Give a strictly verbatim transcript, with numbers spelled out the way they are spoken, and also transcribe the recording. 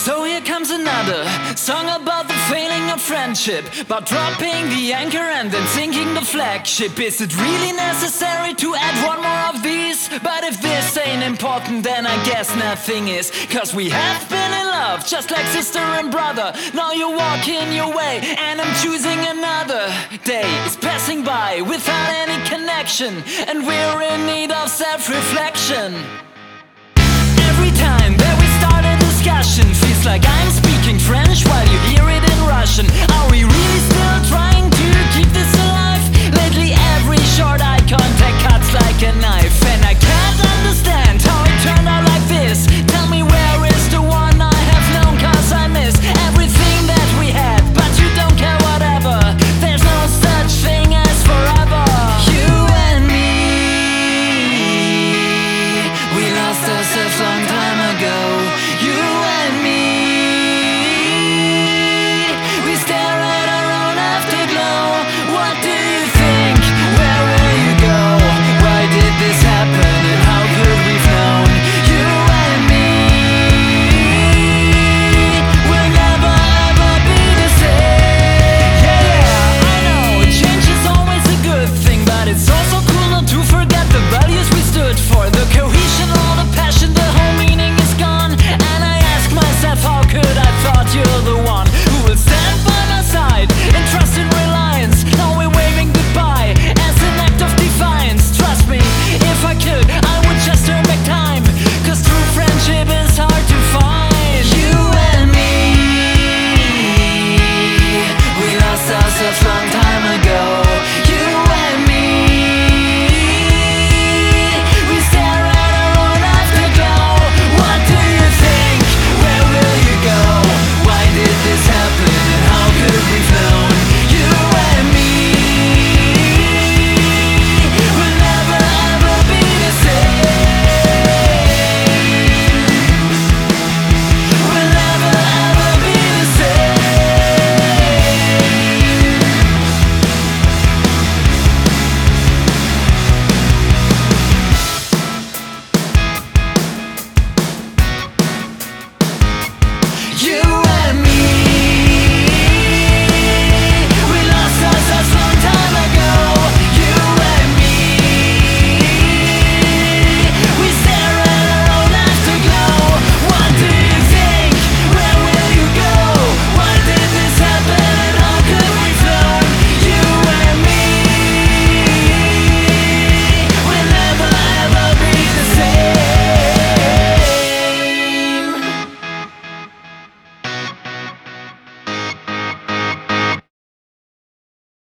So here comes another song about the failing of friendship, about dropping the anchor and then sinking the flagship. Is it really necessary to add one more of these? But if this ain't important, then I guess nothing is. Cause we have been in love, just like sister and brother. Now you're walking your way, and I'm choosing another. Day is passing by without any connection, and we're in need of self-reflection. Every time that we start a discussion, feels like I'm speaking French while you hear it in Russian. Are we really still trying